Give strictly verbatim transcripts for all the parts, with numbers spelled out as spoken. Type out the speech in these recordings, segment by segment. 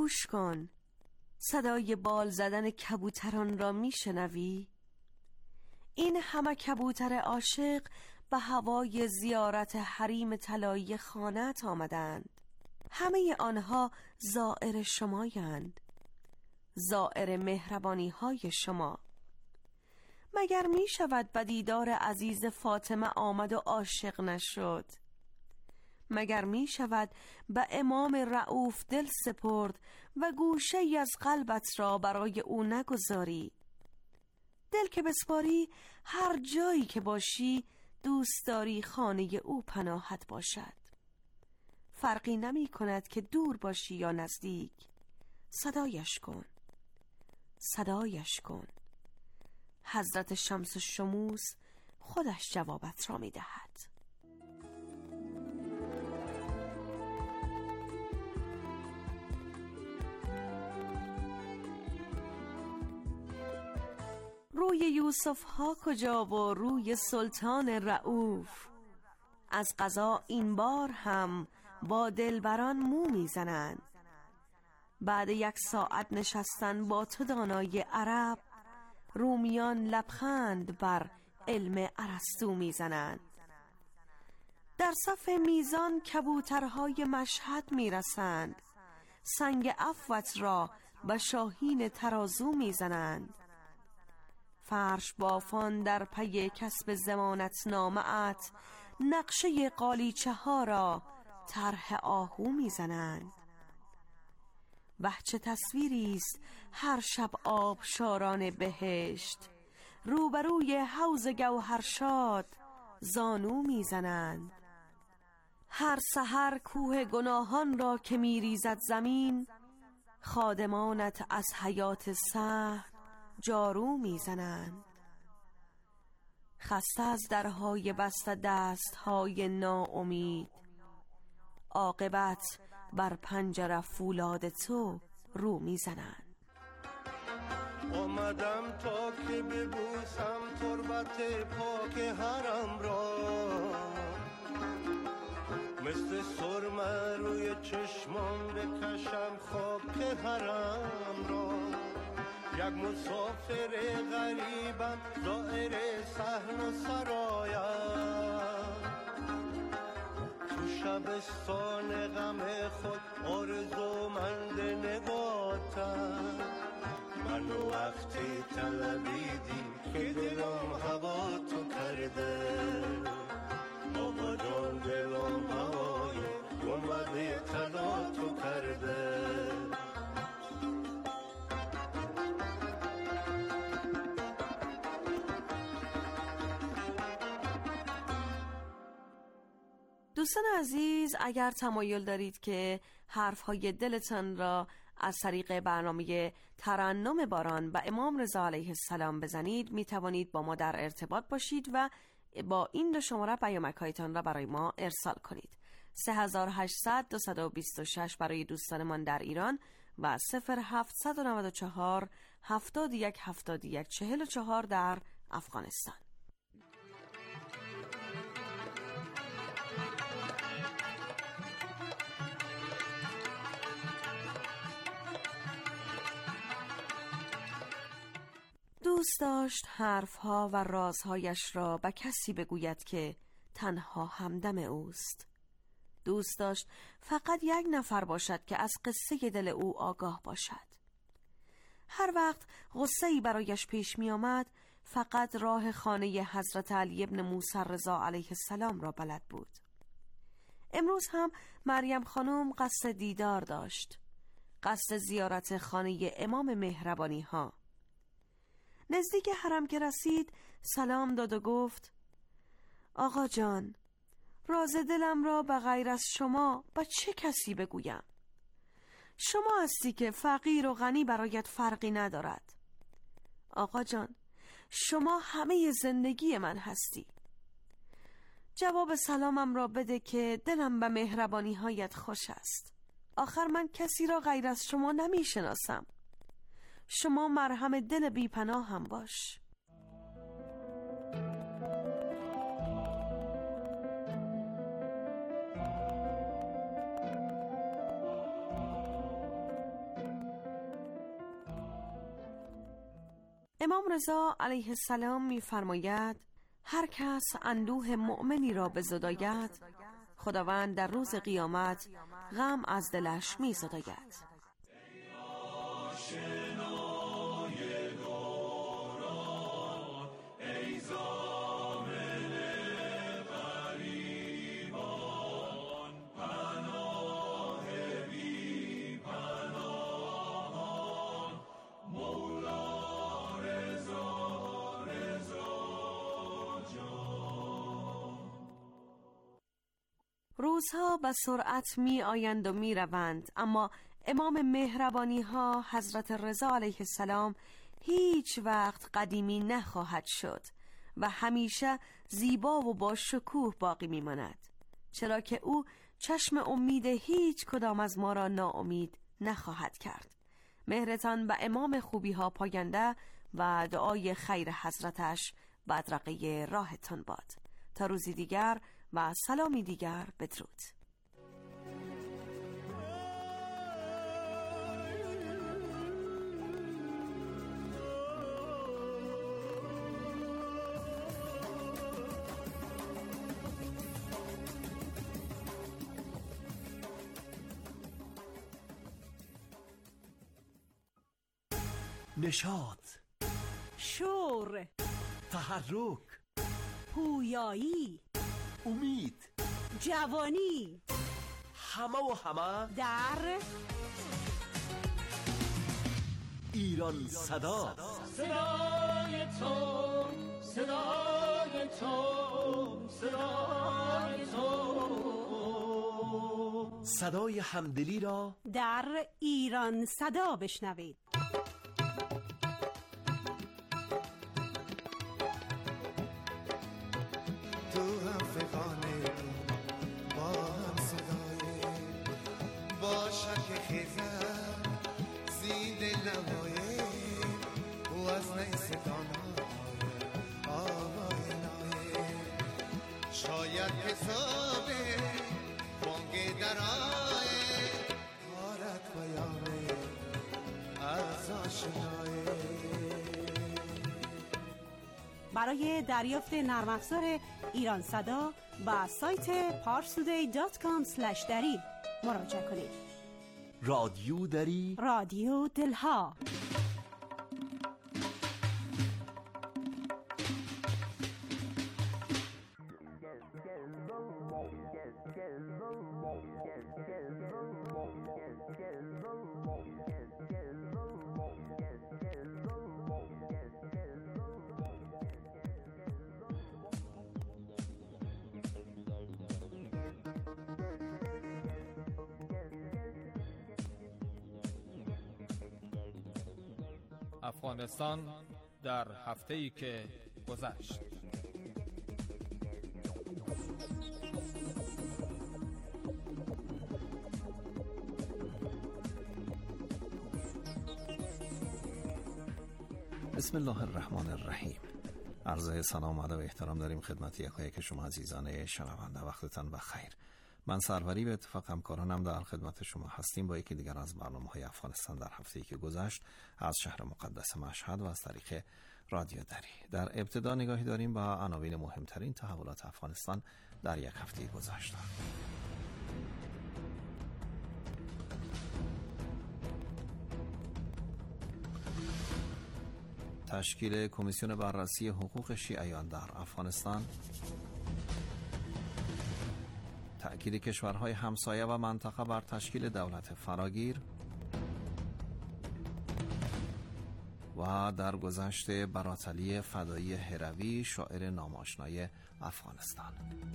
گوش کن، صدای بال زدن کبوتران را میشنوی؟ این همه کبوتر عاشق به هوای زیارت حریم طلایی خانه‌ات آمدند. همه آنها زائر شمایند، زائر مهربانی های شما. مگر می شود به دیدار عزیز فاطمه آمد و عاشق نشد؟ مگر می شود به امام رؤوف دل سپرد و گوشه ای از قلبت را برای او نگذاری؟ دل که بسپاری، هر جایی که باشی دوست داری خانه او پناهت باشد. فرقی نمی کند که دور باشی یا نزدیک. صدایش کن، صدایش کن. حضرت شمس الشموس خودش جوابت را می دهد. روی یوسف ها کجا و روی سلطان رؤوف؟ از قضا این بار هم با دلبران مو میزنند. بعد یک ساعت نشستن با تو دانای عرب، رومیان لبخند بر علم ارسطو میزنند. در صف میزان کبوترهای مشهد میرسند، سنگ عفوت را به شاهین ترازو میزنند. فرش بافان در پی کسب ضمانت نامه‌ات نقشه قالیچه ها را طرح آهو میزنند. وه چه تصویری است هر شب آبشاران بهشت، روبروی حوض گوهرشاد زانو میزنند. هر سحر کوه گناهان را که میریزد زمین، خادمانت از حیات صحن جارو میزنند. خسته از درهای بسته دستهای ناامید، عاقبت بر پنجره فولاد تو رو میزنند. آمدم تا که ببوسم تربت پاک حرم را، مثل سرمه روی چشمان بکشم خاک حرم را. یک مسافر غریبم زائر صحن و سرایم، تو شبستان غم خود آرزومند نگاتم. منو وقتی طلبیدی که دلم هوا تو کرده، آقا جان دلم هوای گنبد طلا تو کرده. دوستان عزیز، اگر تمایل دارید که حرفهای دلتان را از طریق برنامه ترنم باران به امام رضا علیه السلام بزنید، می توانید با ما در ارتباط باشید و با این دو شماره پیامک‌هایتان را برای ما ارسال کنید. سه هزار و هشتصد دویست و بیست و شش برای دوستانمان در ایران و صفر هفتصد و نود و چهار هفتاد و یک هفتاد و یک چهل و چهار در افغانستان. دوست داشت حرفها و رازهایش را به کسی بگوید که تنها همدم اوست. دوست داشت فقط یک نفر باشد که از قصه دل او آگاه باشد. هر وقت غصه‌ای برایش پیش می آمد، فقط راه خانه حضرت علی ابن موسی رضا علیه السلام را بلد بود. امروز هم مریم خانم قصد دیدار داشت، قصد زیارت خانه امام مهربانی ها. نزدیک حرم که رسید سلام داد و گفت: آقا جان، راز دلم را به غیر از شما با چه کسی بگویم؟ شما هستی که فقیر و غنی برایت فرقی ندارد. آقا جان، شما همه زندگی من هستی. جواب سلامم را بده که دلم به مهربانی هایت خوش است. آخر من کسی را غیر از شما نمی شناسم. شما مرهم دل بی پناه هم باش. امام رضا علیه السلام می‌فرماید هر کس اندوه مؤمنی را بزداید، خداوند در روز قیامت غم از دلش می‌زداید. روزها به سرعت می آیند و می روند، اما امام مهربانی ها حضرت رضا علیه السلام هیچ وقت قدیمی نخواهد شد و همیشه زیبا و با شکوه باقی می ماند، چرا که او چشم امید هیچ کدام از ما را ناامید نخواهد کرد. مهرتان به امام خوبی ها پاینده و دعای خیر حضرتش بدرقه راهتان باد. تا روزی دیگر و سلامی دیگر، بدرود. نشاط، شور، تحرک، پویایی، امید، جوانی، همه و همه در ایران صدا. صدای تو، صدای تو، صدای تو، صدای همدلی را در ایران صدا بشنوید. تو هم فقانه با هم صدای با شک خیزم زید نمایه و از نیستان آوای نایه شاید حسابه بانگ درائه کارت بیانه از آشنایه. برای دریافت نرم افزار ایران صدا با سایت پارسودی دات کام اسلش دری مراجعه کنید. رادیو دری، رادیو دلها. افغانستان در هفته‌ای که گذشت. بسم الله الرحمن الرحیم. عرض سلام و ادب و احترام داریم خدمت یکایک شما عزیزان شنونده. وقتتان بخیر. من سروری به اتفاق همکارانم در خدمت شما هستیم با یکی دیگر از برنامه‌های افغانستان در هفته‌ای که گذشت از شهر مقدس مشهد و از طریق رادیو دری. در ابتدا نگاهی داریم با عناوین مهمترین تحولات افغانستان در یک هفته گذشته. تشکیل کمیسیون بررسی حقوق شیعیان در افغانستان، تأکید کشورهای همسایه و منطقه بر تشکیل دولت فراگیر و در گذشته براتعلی فدایی هروی شاعر ناماشنای افغانستان.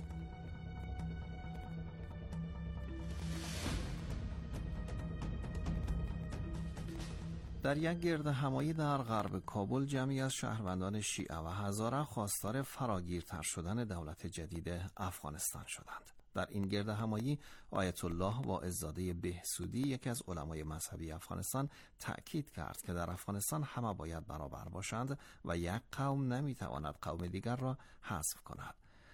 در یک گرد همایی در غرب کابل جمعی از شهروندان شیعه و هزاره خواستار فراگیرتر شدن دولت جدید افغانستان شدند. در این گرد همایی آیت الله واعظزاده بهسودی یکی از علمای مذهبی افغانستان تأکید کرد که در افغانستان همه باید برابر باشند و یک قوم نمیتواند قوم دیگر را حذف کند.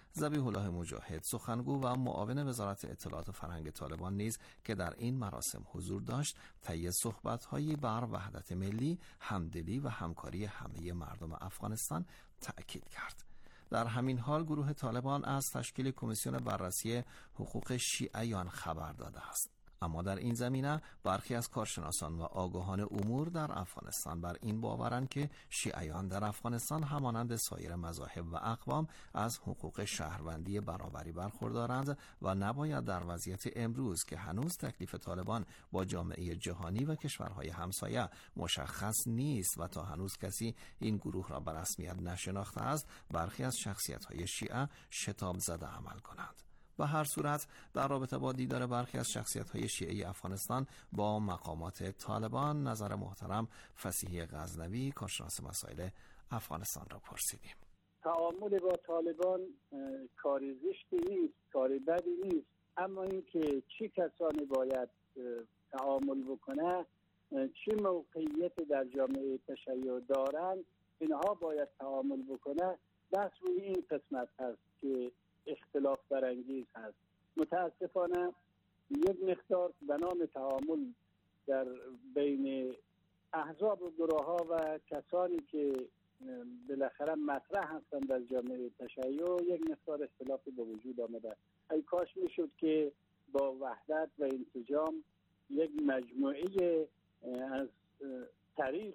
ذبیح الله مجاهد، سخنگو و معاون وزارت اطلاعات و فرهنگ طالبان نیز که در این مراسم حضور داشت، طی صحبت‌هایی بر وحدت ملی، همدلی و همکاری همه مردم افغانستان تأکید کرد. در همین حال گروه طالبان از تشکیل کمیسیون بررسی حقوق شیعیان خبر داده است. اما در این زمینه برخی از کارشناسان و آگاهان امور در افغانستان بر این باورند که شیعیان در افغانستان همانند سایر مذاهب و اقوام از حقوق شهروندی برابری برخوردارند و نباید در وضعیت امروز که هنوز تکلیف طالبان با جامعه جهانی و کشورهای همسایه مشخص نیست و تا هنوز کسی این گروه را به رسمیت نشناخته است، برخی از شخصیت‌های شیعه شتاب زده عمل کنند. به هر صورت در رابطه با دیدار برخی از شخصیت‌های شیعی افغانستان با مقامات طالبان، نظر محترم فصیحی غزنوی، کارشناس مسائل افغانستان را پرسیدیم. تعامل با طالبان کار زشتی نیست، کار بدی نیست، اما اینکه چه کسانی باید تعامل بکنه، چه موقعیت در جامعه تشیع دارند، اینها باید تعامل بکنه، بس روی این قسمت هست که اختلاف برانگیز هست. متاسفانه یک مقدار به نام تعامل در بین احزاب و گروه ها و کسانی که بالاخره مطرح هستند در جامعه تشیع یک مقدار اختلافی به وجود آمده. ای کاش میشد که با وحدت و انسجام یک مجموعه از طریق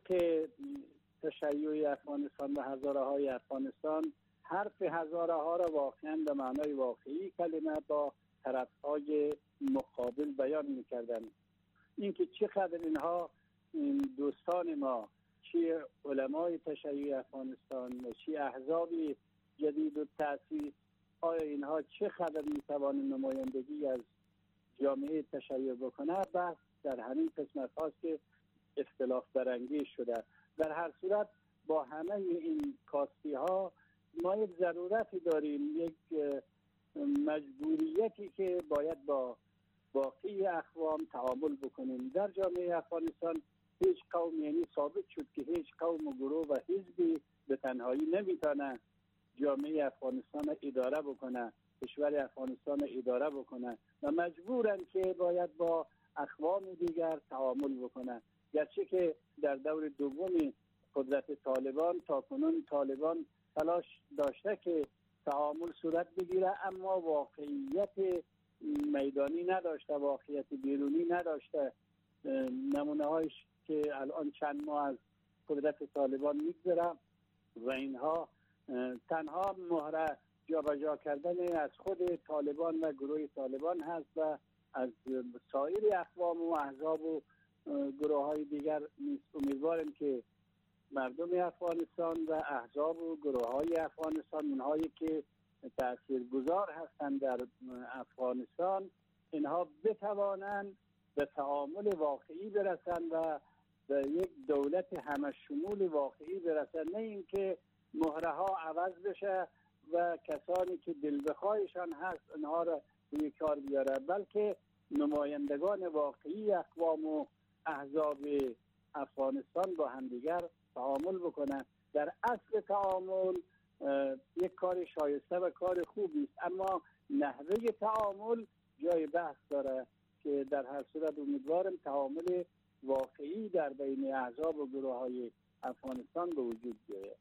تشیع افغانستان و هزاره های افغانستان حرف هزاره ها را واقعا به معنای واقعی کلمه با طرف های مقابل بیان میکردن. اینکه چقدر اینها دوستان ما، چه علمای تشیع افغانستان و چه احزاب جدید و تأسیس، آیا اینها چقدر میتوانند نمایندگی از جامعه تشیع بکنه، بس در همین قسمت هاست که اختلاف برانگیز شده. در هر صورت با همه این کاستی ها ما یک ضرورتی داریم، یک مجبوریتی که باید با باقی اقوام تعامل بکنیم. در جامعه افغانستان هیچ قوم، یعنی ثابت شد که هیچ قوم و گروه و حزبی به تنهایی نمیتونه جامعه افغانستان اداره بکنه، کشور افغانستان اداره بکنه و مجبورن که باید با اقوام دیگر تعامل بکنه. گرچه که در دور دوم قدرت طالبان تا کنون طالبان تلاش داشته که تعامل صورت بگیره، اما واقعیت میدانی نداشته، واقعیت بیرونی نداشته. نمونه هایش که الان چند ماه از قدرت طالبان میگذره و اینها تنها مهره جابجا کردن از خود طالبان و گروه طالبان هست و از سایر اقوام و احزاب و گروه های دیگر نیست. امیدوارم که مردم افغانستان و احزاب و گروه های افغانستان، اونهایی که تاثیرگذار هستند در افغانستان، اینها بتوانند به تعامل واقعی برسند و به یک دولت همشمول واقعی برسند، نه اینکه مهره ها عوض بشه و کسانی که دل بخواهشان هست اینها را روی کار بیاره، بلکه نمایندگان واقعی اقوام و احزاب افغانستان با همدیگر تعامل بکنه. در اصل تعامل یک کار شایسته و کار خوبی است، اما نحوه تعامل جای بحث داره که در هر صورت امیدوارم تعامل واقعی در بین احزاب و گروه های افغانستان به وجود بیاید.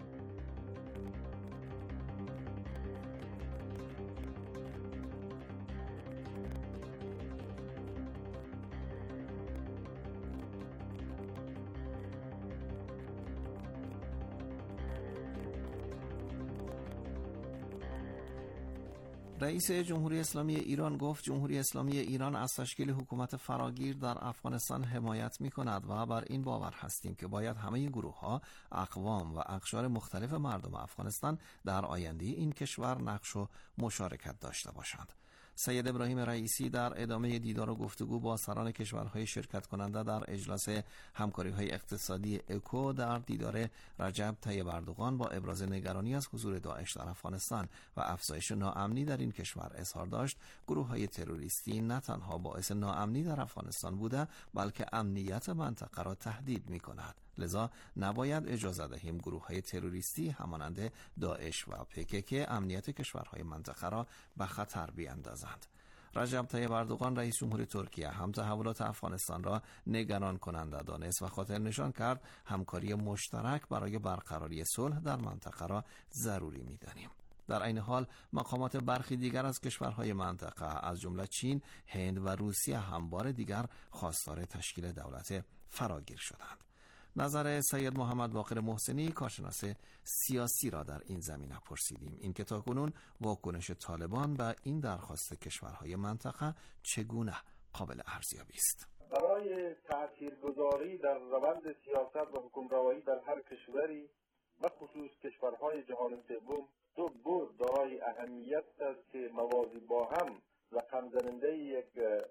رئیس جمهوری اسلامی ایران گفت جمهوری اسلامی ایران از تشکیل حکومت فراگیر در افغانستان حمایت می کند و بر این باور هستیم که باید همه گروه ها، اقوام و اقشار مختلف مردم افغانستان در آینده این کشور نقش و مشارکت داشته باشند. سید ابراهیم رئیسی در ادامه دیدار و گفتگو با سران کشورهای شرکت کننده در اجلاس همکاری‌های اقتصادی اکو در دیدار رجب طیب اردوغان با ابراز نگرانی از حضور داعش در افغانستان و افزایش ناامنی در این کشور اظهار داشت گروه‌های تروریستی نه تنها باعث ناامنی در افغانستان بوده بلکه امنیت منطقه را تهدید می‌کند. لذا نباید اجازه دهیم گروه‌های تروریستی همانند داعش و پکک امنیت کشورهای منطقه را به خطر بیاندازند. رجب طیب اردوغان رئیس جمهور ترکیه هم تحولات افغانستان را نگران کننده دانست و خاطر نشان کرد همکاری مشترک برای برقراری صلح در منطقه را ضروری می‌دانیم. در عین حال مقامات برخی دیگر از کشورهای منطقه از جمله چین، هند و روسیه هم بار دیگر خواستار تشکیل دولت فراگیر شدند. نظر سید محمد باقر محسنی کارشناس سیاسی را در این زمینه پرسیدیم. این که تاکنون واکنش طالبان به این درخواست کشورهای منطقه چگونه قابل ارزیابی است؟ برای تاثیرگذاری در روند سیاست و حکمرانی در هر کشوری و خصوص کشورهای جهان سوم دو بعد دارای اهمیت است که موازی با هم رقم زننده یک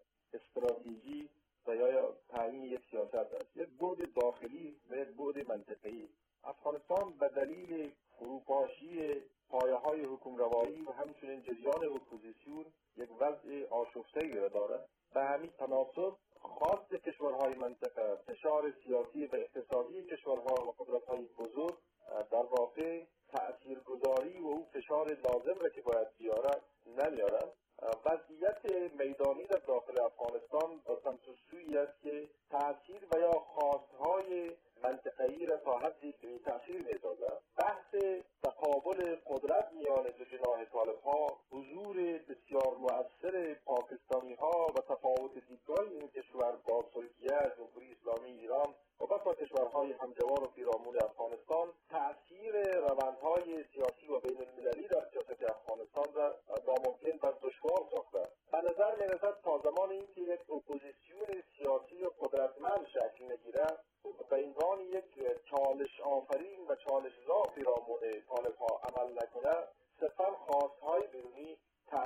استراتژی و یا تعیین یک سیاست است. یک بعد داخلی و یک بعد منطقه‌ای. افغانستان به دلیل فروپاشی پایه‌های حکمرانی و همچنین جریان اپوزیسیون یک وضع آشفته‌ای را دارد. به همین تناسب خواست کشورهای منطقه، فشار سیاسی و اقتصادی کشورها و قدرت‌های بزرگ در واقع تأثیرگذاری و او فشار لازم را که باید بیارد نمیارد. وضعیت میدانی در داخل افغانستان به سمت سویی است که تأثیر و یا خواستهای منطقه‌ای را تا حدی بی تأثیر می‌سازد. بحث تقابل قدرت میان دو جناح طالب‌ها، حضور بسیار مؤثر پاکستانی‌ها و تفاوت دیدگاه این کشور با ترکیه، جمهوری اسلامی ایران و بسا کشورهای همجوار و پیرامون افغانستان تأثیر روندهای سیاسی و بین‌المللی در سیاست افغانستان را ناممکن و دشوار ساخته. به نظر می‌رسد تا زمانی که یک اپوزیسیون سیاسی و قدرتمند شکل نگیرد به عنوان یک چالش آفرین و چالش زا پیرامون طالب‌ها عمل نکند، صرفاً خواست‌های بیرونی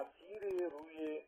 تأثیر روی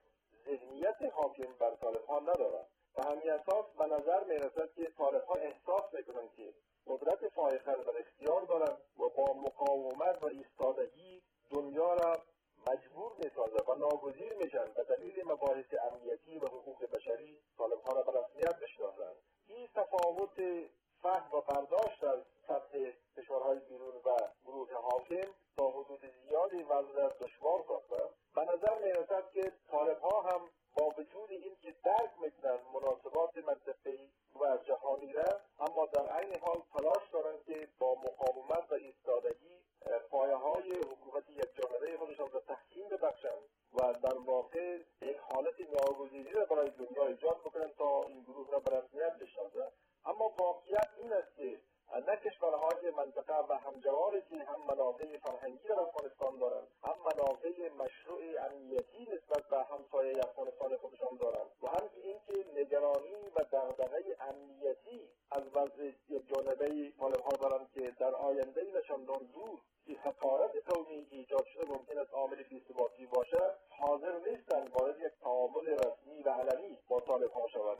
ذهنیت حاکم بر طالب‌ها ندارد. به همین اساس به نظر می‌رسد که طالب‌ها احساس می‌کنند که قدرت فائقه را در اختیار دارند و با مقاومت و ایستادگی دنیا را مجبور می‌سازند و ناگزیر می‌شوند به دلیل مباحث امنیتی و حقوق بشری طالب‌ها را به رسمیت بشناسند. این تفاوت فهم و برداشت از سطح کشورهای بیرون و گروه حاکم تا حدود زیادی وضع را دشوار ساخته. به نظر می‌رسد که طالب‌ها هم با وجود اینکه درک می‌کنند مناسبات منطقه‌ای و جهانی را، اما در عین حال تلاش دارند که با مقاومت و ایستادگی پایه‌های حکومت یکجانبه خودشان را تحکیم ببخشند و در واقع یک حالت ناگزیری را برای دنیا ایجاد بکنند تا این گروه را به رسمیت بشناسند. اما واقعیت این است که نه کشورهای منطقه و همجواری که هم منافع فرهنگی در افغانستان دارند، هم منافع مشروع امنیتی نسبت به همسایه افغانستان خودشان دارند و هم اینکه نگرانی و دغدغه امنیتی از وضع یکجانبه طالب‌ها دارند که در آینده نشاندان دور که حقارت قومی ایجاد شده ممکن است عامل بی‌ثباتی باشد، حاضر نیستند وارد یک تعامل رسمی و علنی با طالب‌ها شوند.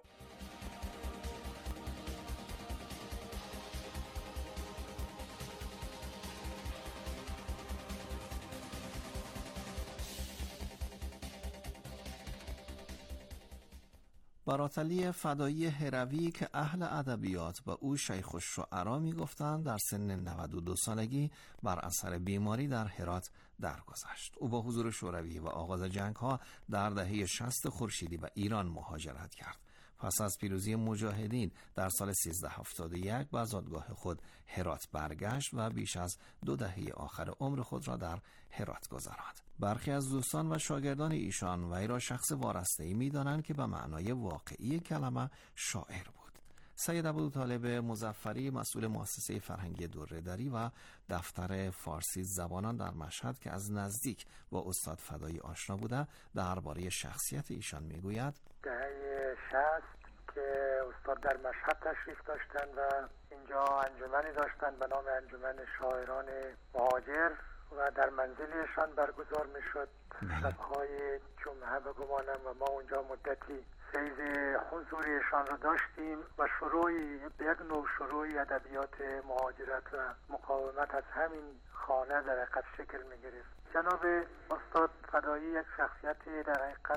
براتلی فدایی هروی که اهل ادبیات و او شیخ الشعرا می‌گفتند در سن نود و دو سالگی بر اثر بیماری در هرات درگذشت. او با حضور شوروی و آغاز جنگ‌ها در دهه شصت خورشیدی به ایران مهاجرت کرد. پس از پیروزی مجاهدین در سال سیزده هفتاد و یک به زادگاه خود هرات برگشت و بیش از دو دهه آخر عمر خود را در هرات گذراند. برخی از دوستان و شاگردان ایشان وی را شخص وارسته‌ای می‌دانند که به معنای واقعی کلمه شاعر بود. سید ابوطالب مظفری مسئول مؤسسه فرهنگی دره‌دری و دفتر فارسی زبانان در مشهد که از نزدیک با استاد فدایی آشنا بوده درباره شخصیت ایشان میگوید: دهه شصت که استاد در مشهد تشریف داشتن و اینجا انجمنی داشتن به نام انجمن شاعران مهاجر و در منزلشان برگزار میشد شب‌های جمعه بگمانم و ما اونجا مدتی فیض حضوریشان رو داشتیم و شروعی به یک نوع شروعی ادبیات مهاجرت و مقاومت از همین خانه در حقیقت شکل می گرفت. جناب استاد فدایی یک شخصیت در حقیقت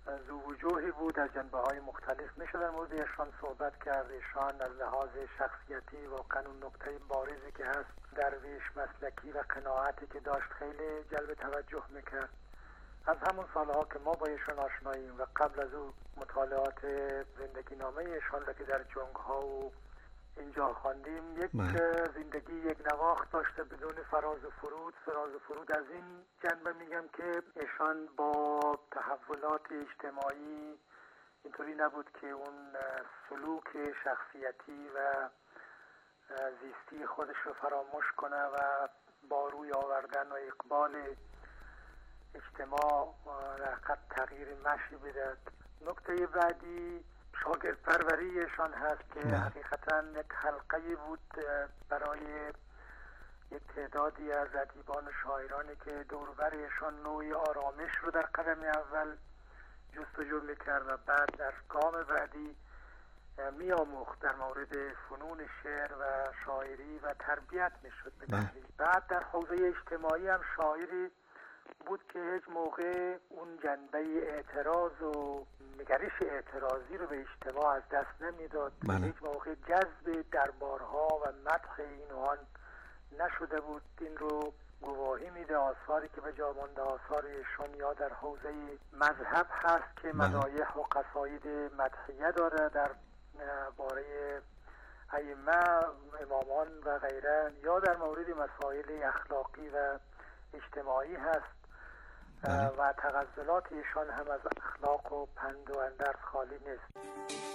ذو وجوهی بود، از جنبه های مختلف میشه در مورد ایشان صحبت کرد. ایشان از لحاظ شخصیتی واقعا اون نکته بارزی که هست درویش مسلکی و قناعتی که داشت خیلی جلب توجه میکرد. از همون سالها که ما با ایشان آشناییم و قبل از او مطالعات زندگی نامه ایشان را که در جنگ ها و اینجا خواندیم، یک من. زندگی یک نواخت داشته بدون فراز و فرود. فراز و فرود از این جنبه میگم که ایشان با تحولات اجتماعی اینطوری نبود که اون سلوک شخصیتی و زیستی خودش رو فراموش کنه و با روی آوردن و اقبال اجتماع در خط تغییر مشی بده. نکته بعدی شاگرد پروریشان هست که نه. حقیقتا یک حلقه بود برای یک تعدادی از ادیبان و شاعرانی که دوربرشان نوعی آرامش رو در قدم اول جستجو میکرد و بعد در گام بعدی میآموخت در مورد فنون شعر و شاعری و تربیت میشد. بعد در حوزه اجتماعی هم شاعری بود که هیچ موقع اون جنبه اعتراض و نگرش اعتراضی رو به اجتماع از دست نمیداد. هیچ موقع جذب دربارها و مدح این و آن نشده بود. این رو گواهی میده آثاری که به جا مانده آثار ایشان یا در حوزه مذهب هست که مدایح و قصاید مدحیه داره در باره ائمه، امامان و غیره، یا در مورد مسائل اخلاقی و اجتماعی هست و تغزلات ایشان هم از اخلاق و پند و اندرز خالی نیست.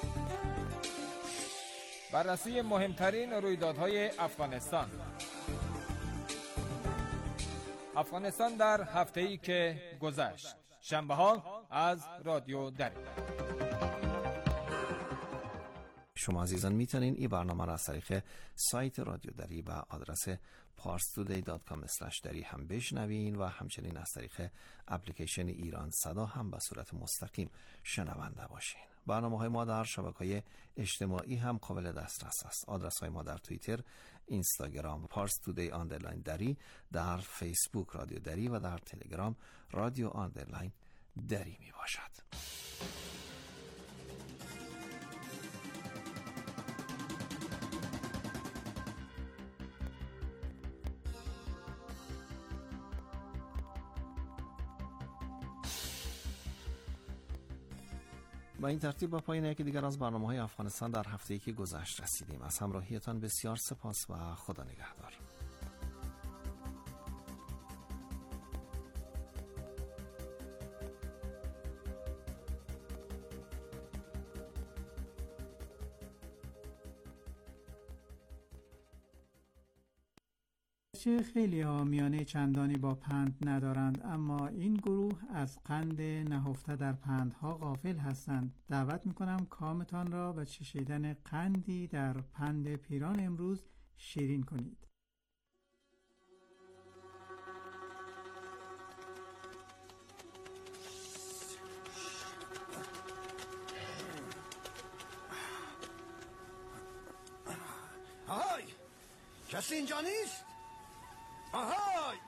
بررسی مهمترین رویدادهای افغانستان. افغانستان در هفته‌ای که گذشت. شنبه‌ها از رادیو دری. شما عزیزان میتونین این برنامه را از طریق سایت رادیو دری و آدرس پارس تودی دات کام اسلش دری هم بشنوین و همچنین از طریق اپلیکیشن ایران صدا هم به صورت مستقیم شنونده باشین. برنامه‌های ما در شبکه‌های اجتماعی هم قابل دسترس است. آدرس‌های ما در توییتر، اینستاگرام پارس تودی آندرلاین دری، در فیسبوک رادیو دری و در تلگرام رادیو آندرلاین دری می باشد. با این ترتیب با پایان یکی دیگر از برنامه‌های افغانستان در هفته‌ای که گذشت رسیدیم. از همراهیتان بسیار سپاس و خدا نگهدار. خیلی ها میانه چندانی با پند ندارند، اما این گروه از قند نهفته در پندها غافل هستند. دعوت میکنم کامتان را به چشیدن قندی در پند پیران امروز شیرین کنید. آهای، کسی اینجا نیست؟ آهای!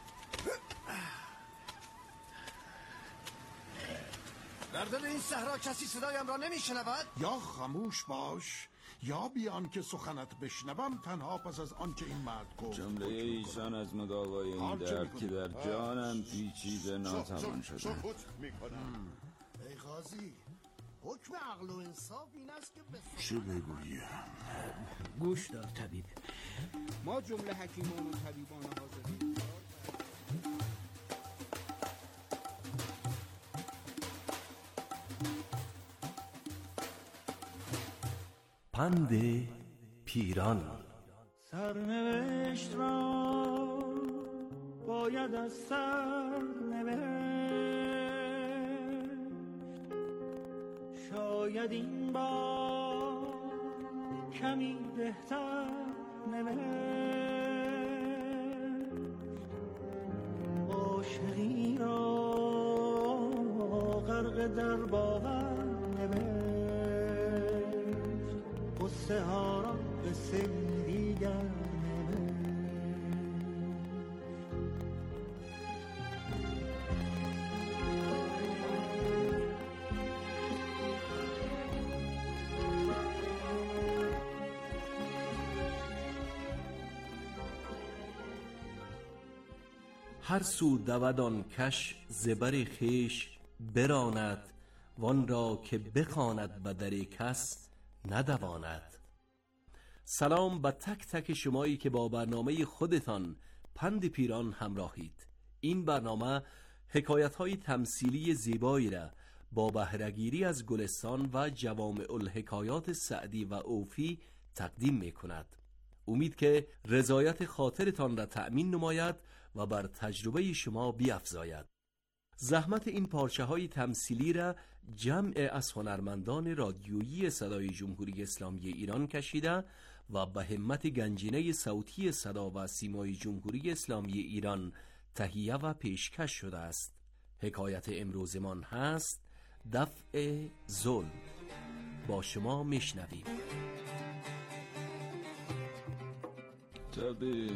در دل این صحرا کسی صدایم را نمیشنود؟ یا خاموش باش یا بیان که سخنت بشنوم، تنها پس از آن که این مرد گفت. جمله ایشان از مداوای این درد که در جانم پیچیده ناتوان شده. ای قاضی، حکم عقل و انصاف این است که چه بگویم؟ گوش دار طبیب، ما جمله حکیمان و طبیبان حاضرین پند پیران. سرنوشت را باید از سر نوشت، شاید این بار کمی بهتر نوشت. عاشقی را غرق در باور نوشت، قصه ها را قصه دیگر هر سو دود آن کش زبر خویش براند، وان را که بخواند به در کس ندواند. سلام به تک تک شمایی که با برنامه خودتان پند پیران همراهید. این برنامه حکایت‌های تمثیلی زیبایی را با بهره‌گیری از گلستان و جوامع الحکایات سعدی و اوفی تقدیم می‌کند. امید که رضایت خاطرتان را تأمین نماید و بر تجربه شما بیفزاید. زحمت این پارچه های تمثیلی را جمع از هنرمندان رادیویی صدای جمهوری اسلامی ایران کشیده و به همت گنجینه صوتی صدا و سیمای جمهوری اسلامی ایران تهیه و پیشکش شده است. حکایت امروزمان هست دفع ظلم. با شما میشنویم. طبیعی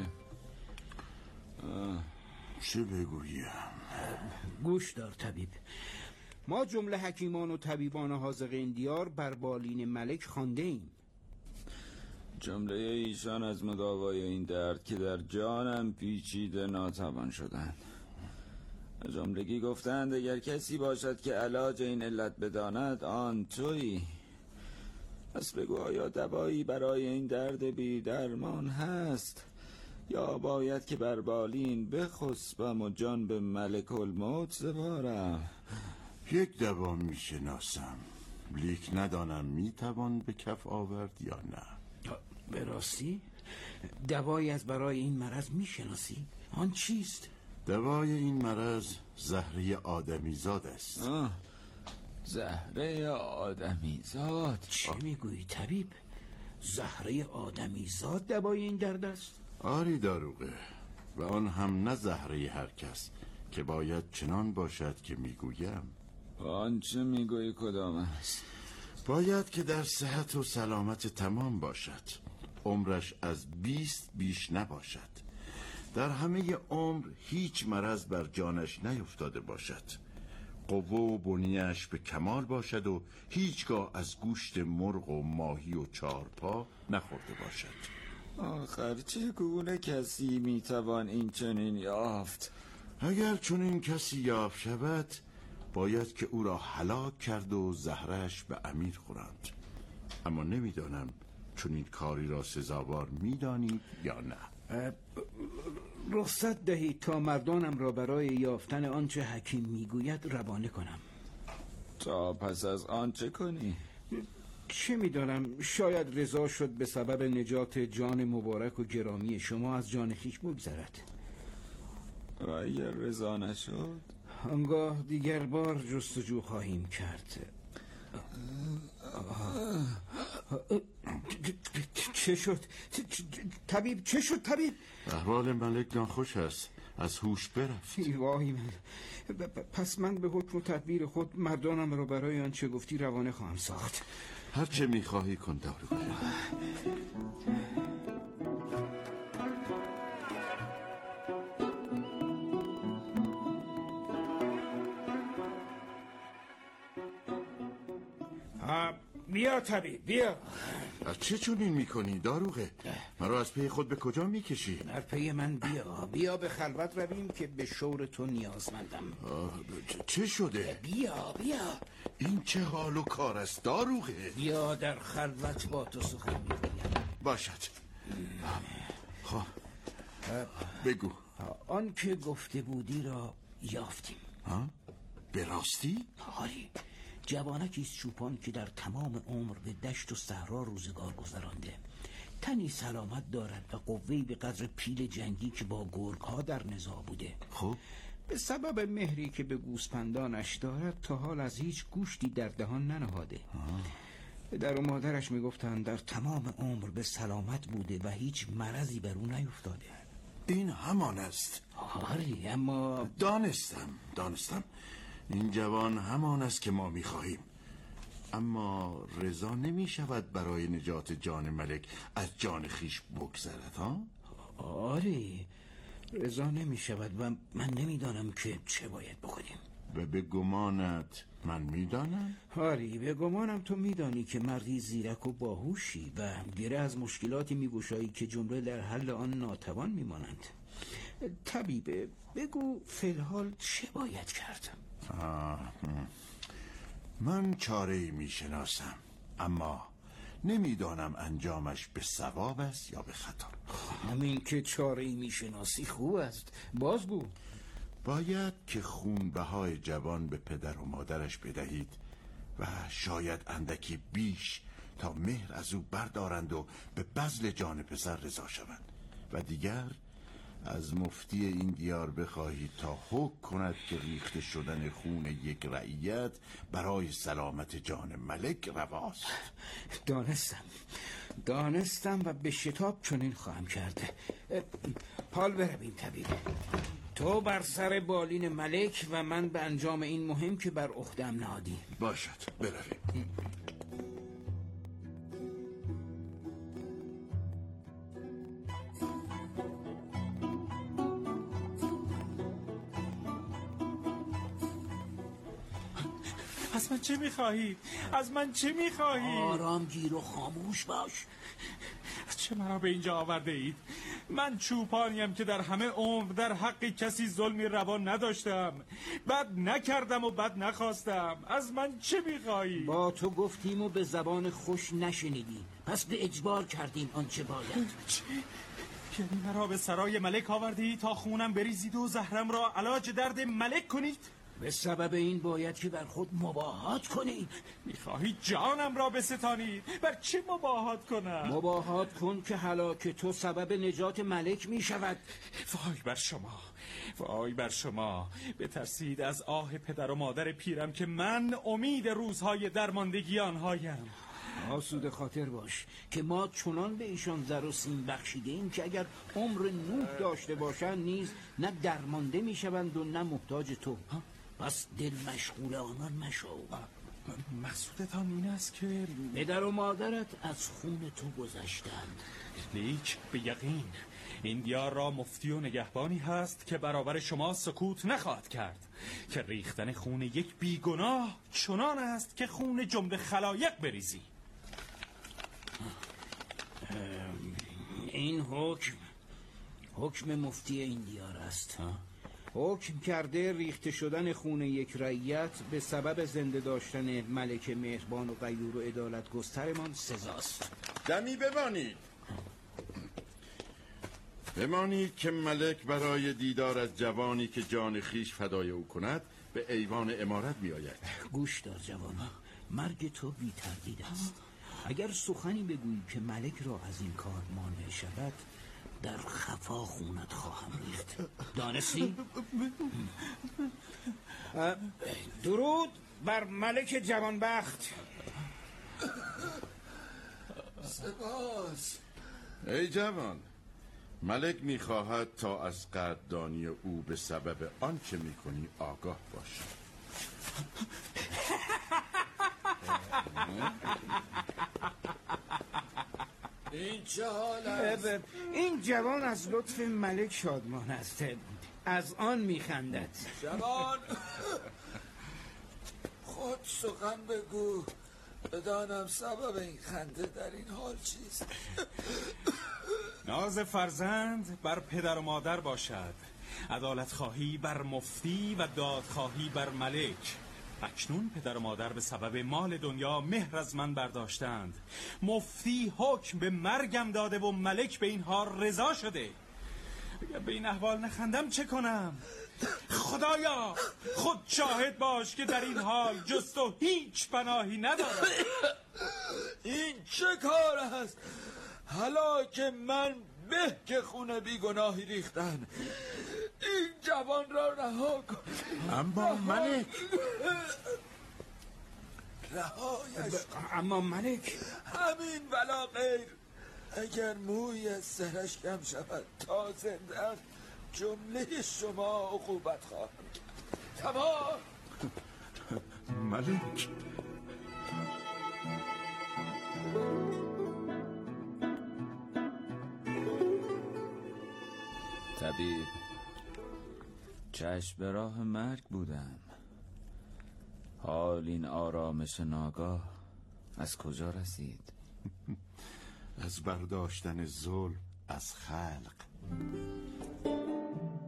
چه بگویم؟ گوش دار طبیب. ما جمله حکیمان و طبیبان حاذق این دیار بر بالین ملک خوانده ایم. جمله ایشان از مداوای این درد که در جانم پیچیده ناتوان شدند. جملگی گفتند اگر کسی باشد که علاج این علت بداند آن تویی. پس بگو آیا دوایی برای این درد بی درمان هست، یا باید که بر بالین بخسبم و جان به ملک الموت سپارم؟ یک دوا می شناسم، لیک ندانم می توان به کف آورد یا نه. به راستی دوایی از برای این مرض می شناسی؟ آن چیست؟ دوای این مرض زهره آدمیزاد است. آه. زهره آدمیزاد؟ چه میگویی طبیب؟ زهره آدمیزاد دوای این درد است؟ آری داروغه، و آن هم نه زهره هر کس که باید چنان باشد که میگویم. آن چه میگویی کدام است؟ باید که در صحت و سلامت تمام باشد، عمرش از بیست بیش نباشد، در همه عمر هیچ مرض بر جانش نیفتاده باشد، قوه و بنیش به کمال باشد و هیچگاه از گوشت مرغ و ماهی و چارپا نخورده باشد. آخر چگونه کسی میتوان این چنین یافت؟ اگر چنین کسی یافت شود باید که او را هلاک کرد و زهرش به امیر خورند. اما نمیدانم چنین کاری را سزاوار میدانید یا نه. رخصت دهید تا مردانم را برای یافتن آنچه حکیم میگوید روانه کنم. تا پس از آن چه کنی؟ چه میدانم، شاید رضا شد به سبب نجات جان مبارک و گرامی شما از جان خویش بگذرد. و اگر رضا نشد؟ آنگاه دیگر بار جستجو خواهیم کرد. چه شد؟ طبیب چه شد طبیب؟ احوال ملک ناخوش است، از هوش برفت. وای من. پس من به حکم و تدبیر خود مردانم را برای آنچه گفتی روانه خواهم ساخت. هر چه میخواهی کن داروغه. بیا طبیب بیا. چه چونین میکنی داروغه؟ مرا از پی خود به کجا میکشی؟ در پی من بیا. بیا به خلوت رویم که به شور تو نیازمندم. چه شده؟ بیا بیا. این چه حال و کار است داروغه؟ بیا در خلوت با تو سخن میگویم. باشد. خب بگو. آن که گفته بودی را یافتیم. ها؟ به راستی؟ آری. جوانکیست چوپان که در تمام عمر به دشت و صحرا روزگار گذرانده. تنی سلامت دارد و قوه‌ای به قدر پیل جنگی که با گرگ‌ها در نزاع بوده. خب به سبب مهری که به گوسپندانش دارد تا حال از هیچ گوشتی در دهان ننهاده. پدر و مادرش میگفتند در تمام عمر به سلامت بوده و هیچ مرضی بر او نیفتاده. این همان است. آری اما دانستم دانستم این جوان همان است که ما میخواهیم. اما رضا نمی شود برای نجات جان ملک از جان خیش بگذرد ها؟ آری رضا نمی شود و من نمیدانم که چه باید بکنیم. و به گمانت من میدانم؟ آری به گمانم تو میدانی که مردی زیرک و باهوشی و گره از مشکلاتی میگشایی که جمله در حل آن ناتوان میمانند. طبیبه بگو فی‌الحال چه باید کرد؟ آه. من چاره‌ای میشناسم، اما نمیدانم انجامش به صواب است یا به خطا. همین که چاره‌ای میشناسی خوب است، بازگو. باید که خونبهای جوان به پدر و مادرش بدهید و شاید اندکی بیش تا مهر از او بردارند و به بذل جان پسر رضا شوند، و دیگر از مفتی این دیار بخواهید تا حکم کند که ریخته شدن خون یک رعیت برای سلامت جان ملک رواست. دانستم دانستم و به شتاب چنین خواهم کرد. حال برویم طبیب. تو بر سر بالین ملک و من به انجام این مهم که بر عهده‌ام نهادی. باشد، برویم. از من چه میخواهید؟ از من چه میخواهید؟ آرام گیر و خاموش باش. چه مرا به اینجا آورده اید؟ من چوپانیم که در همه عمر در حق کسی ظلمی روا نداشتم، بد نکردم و بد نخواستم. از من چه میخواهید؟ با تو گفتیم و به زبان خوش نشنیدی، پس به اجبار کردیم آنچه باید. چه؟ یعنی مرا به سرای ملک آوردی تا خونم بریزید و زهرم را علاج درد ملک کنید؟ به سبب این باید که بر خود مباهات کنید. میخواهید جانم را بستانید؟ بر چه مباهات کنم؟ مباهات کن که هلاک تو سبب نجات ملک میشود. وای بر شما، وای بر شما. بترسید از آه پدر و مادر پیرم که من امید روزهای درماندگی آنهایم. آسوده خاطر باش که ما چنان به ایشان زر و سیم بخشیده ایم که اگر عمر نوح داشته باشند نیز نه درمانده میشوند و نه محتاج تو. پس دل مشغول آنان مشو. مقصودتان این است که پدر و مادرت از خون تو گذشتند. لیک به یقین این دیار را مفتی و نگهبانی هست که برابر شما سکوت نخواهد کرد که ریختن خون یک بیگناه چنان است که خون جمله خلایق بریزی. این حکم حکم مفتی این دیار است. حکم کرده ریخته شدن خون یک رعیت به سبب زنده داشتن ملک مهربان و غیور و عدالت گسترمان سزاست. دمی بمانید بمانید که ملک برای دیدار از جوانی که جان خیش فدای او کند به ایوان امارت می آید. گوش دار جوان، مرگ تو بی تردید است. اگر سخنی بگویی که ملک را از این کار مانع شود، در خفا خونت خواهم ریخت. دانستی؟ درود بر ملک جوانبخت. سپاس. ای جوان، ملک می‌خواهد تا از قدردانی او به سبب آنچه می‌کنی آگاه باشی. این چه حال است؟ این جوان از لطف ملک شادمان است، از آن میخندد. جوان خود سخن بگو، بدانم سبب این خنده در این حال چیست. ناز فرزند بر پدر و مادر باشد، عدالت خواهی بر مفتی و دادخواهی بر ملک. اکنون پدر و مادر به سبب مال دنیا مهر از من برداشتند، مفتی حکم به مرگم داده و ملک به این حال رضا شده. اگر به این احوال نخندم چه کنم؟ خدایا خود شاهد باش که در این حال جز تو هیچ پناهی ندارم. این چه کار است؟ هلاک من به که خون بیگناهی ریختن. این جوان را رها کن. اما ملک رهایش. اما ملک همین ولا غیر. اگر موی از سرش کم شود تا زندن جمله شما عقوبت خواهم کرد. تمام. ملک طبیب، چشم به راه مرگ بودم، حال این آرامش ناگاه از کجا رسید؟ از برداشتن ظلم از خلق.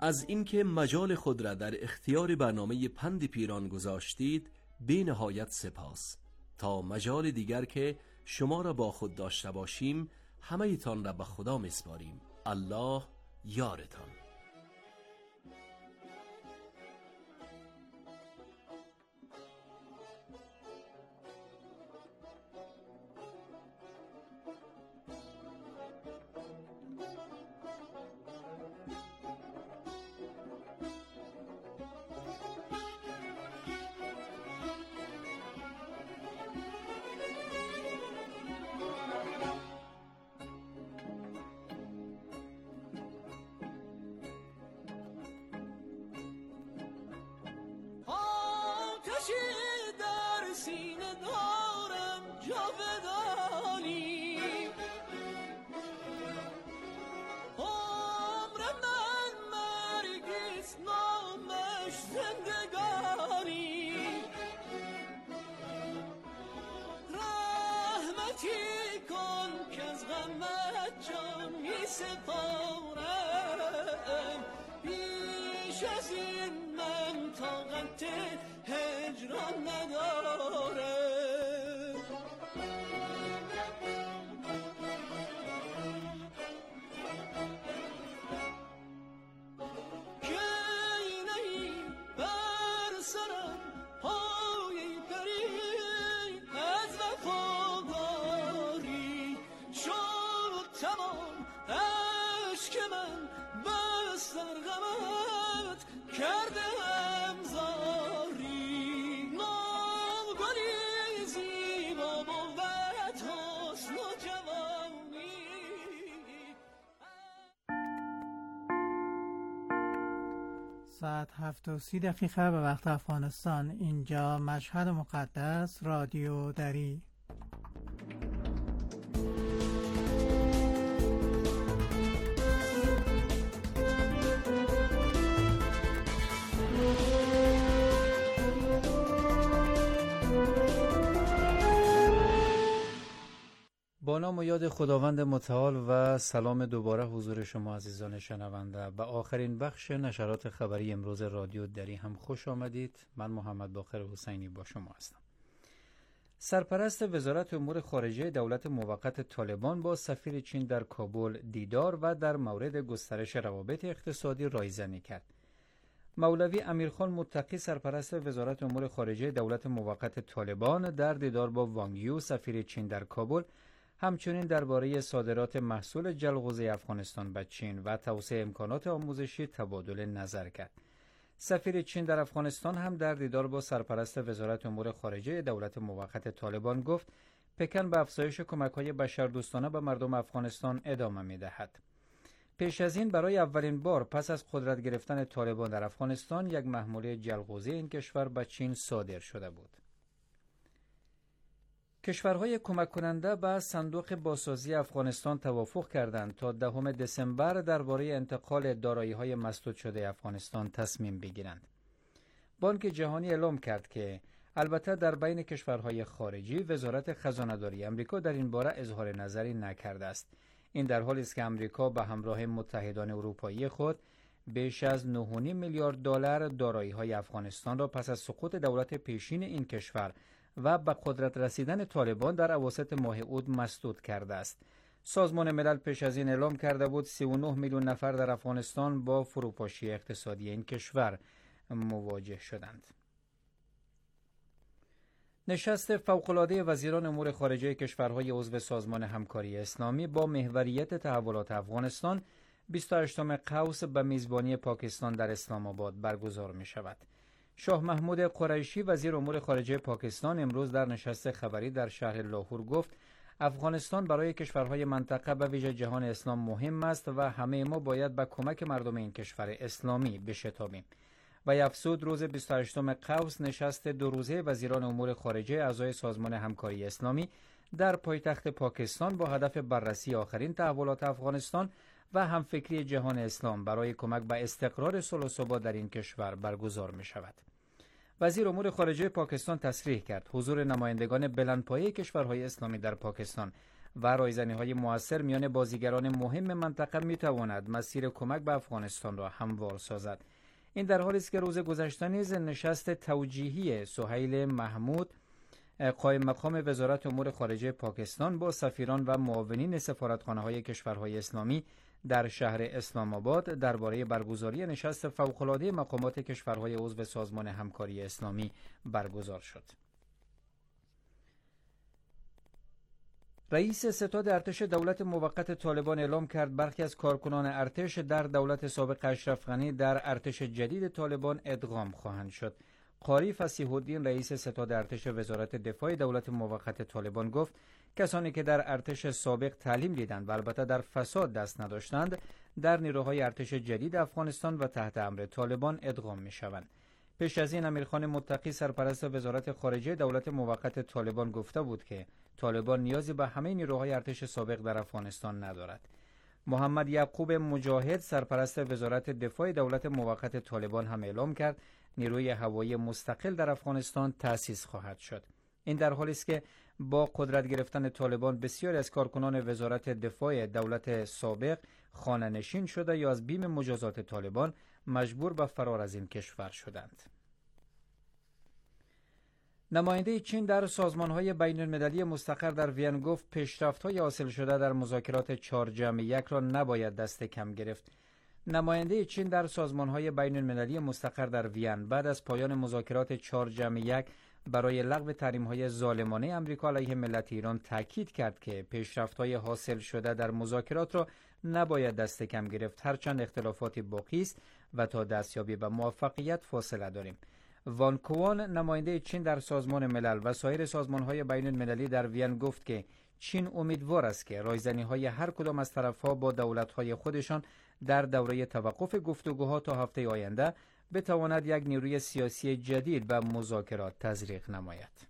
از اینکه مجال خود را در اختیار برنامه پند پیران گذاشتید بی نهایت سپاس. تا مجال دیگر که شما را با خود داشته باشیم همه ایتان را به خدا میسپاریم. الله یارتان. ساعت هفت و سی دقیقه به وقت افغانستان. اینجا مشهد مقدس، رادیو دری. با نام و یاد خداوند متعال و سلام دوباره حضور شما عزیزان شنونده. به آخرین بخش نشرات خبری امروز رادیو دری هم خوش آمدید. من محمد باقر حسینی با شما هستم. سرپرست وزارت امور خارجه دولت موقت طالبان با سفیر چین در کابل دیدار و در مورد گسترش روابط اقتصادی رایزنی کرد. مولوی امیرخان متقی سرپرست وزارت امور خارجه دولت موقت طالبان در دیدار با وانگ یو سفیر چین در کابل همچنین درباره صادرات محصول جلغوزه افغانستان به چین و توسعه امکانات آموزشی تبادل نظر کرد. سفیر چین در افغانستان هم در دیدار با سرپرست وزارت امور خارجه دولت موقت طالبان گفت پکن به افزایش کمک‌های بشردوستانه به مردم افغانستان ادامه می‌دهد. پیش از این برای اولین بار پس از قدرت گرفتن طالبان در افغانستان یک محموله جلغوزه این کشور به چین صادر شده بود. کشورهای کمک کننده به صندوق بازسازی افغانستان توافق کردند تا دهم دسامبر درباره انتقال دارایی‌های مسدود شده افغانستان تصمیم بگیرند. بانک جهانی اعلام کرد که البته در بین کشورهای خارجی وزارت خزانه‌داری آمریکا در این باره اظهار نظری نکرده است. این در حالی است که آمریکا به همراه متحدان اروپایی خود بیش از نه و نیم میلیارد دلار دارایی‌های افغانستان را پس از سقوط دولت پیشین این کشور و به قدرت رسیدن طالبان در اواسط ماه اوت مسدود کرده است. سازمان ملل پیش از این اعلام کرده بود سی و نه میلیون نفر در افغانستان با فروپاشی اقتصادی این کشور مواجه شدند. نشست فوق‌العاده وزیران امور خارجه کشورهای عضو سازمان همکاری اسلامی با محوریت تحولات افغانستان بیست و هشتم قوس به میزبانی پاکستان در اسلام آباد برگزار می شود. شاه محمود قریشی وزیر امور خارجه پاکستان امروز در نشست خبری در شهر لاهور گفت افغانستان برای کشورهای منطقه به ویژه جهان اسلام مهم است و همه ما باید به کمک مردم این کشور اسلامی بشتابیم. و افزود روز بیست و هشتم قوس نشست دو روزه وزیران امور خارجه اعضای سازمان همکاری اسلامی در پایتخت پاکستان با هدف بررسی آخرین تحولات افغانستان و همفکری جهان اسلام برای کمک به استقرار صلح و ثبات در این کشور برگزار می شود. وزیر امور خارجه پاکستان تصریح کرد حضور نمایندگان بلندپایه کشورهای اسلامی در پاکستان و رایزنی‌های موثر میان بازیگران مهم منطقه می‌تواند مسیر کمک به افغانستان را هموار سازد. این در حالی است که روز گذشته نیز نشست توجیهی سهیل محمود قائم مقام وزارت امور خارجه پاکستان با سفیران و معاونین سفارتخانه‌های کشورهای اسلامی در شهر اسلام آباد درباره برگزاری نشست فوق‌العاده مقامات کشورهای عضو سازمان همکاری اسلامی برگزار شد. رئیس ستاد ارتش دولت موقت طالبان اعلام کرد برخی از کارکنان ارتش در دولت سابق اشرف غنی در ارتش جدید طالبان ادغام خواهند شد. قاری فصیح الدین رئیس ستاد ارتش وزارت دفاع دولت موقت طالبان گفت کسانی که در ارتش سابق تعلیم دیدند و البته در فساد دست نداشتند در نیروهای ارتش جدید افغانستان و تحت امر طالبان ادغام می شوند. پیش از این امیرخان متقی سرپرست وزارت خارجه دولت موقت طالبان گفته بود که طالبان نیازی به همه نیروهای ارتش سابق در افغانستان ندارد. محمد یعقوب مجاهد سرپرست وزارت دفاع دولت موقت طالبان هم اعلام کرد نیروی هوایی مستقل در افغانستان تأسیس خواهد شد. این در حالی است که با قدرت گرفتن طالبان بسیاری از کارکنان وزارت دفاع دولت سابق خانه‌نشین شده یا از بیم مجازات طالبان مجبور به فرار از این کشور شدند. نماینده چین در سازمان‌های بین‌المللی مستقر در وین گفت پیشرفت‌های حاصل شده در مذاکرات چهار جمع یک را نباید دست کم گرفت. نماینده چین در سازمان‌های بین‌المللی مستقر در وین بعد از پایان مذاکرات چهار جمع یک برای لغو تحریم‌های ظالمانه آمریکا علیه ملت ایران تاکید کرد که پیشرفت‌های حاصل شده در مذاکرات را نباید دست کم گرفت هرچند اختلافاتی باقی است و تا دستیابی به موفقیت فاصله داریم. وان کوان نماینده چین در سازمان ملل و سایر سازمان‌های بین‌المللی در وین گفت که چین امیدوار است که رایزنی‌های هر کدام از طرف‌ها با دولت‌های خودشان در دوره توقف گفتگوها تا هفته آینده بتواند یک نیروی سیاسی جدید به مذاکرات تزریق نماید.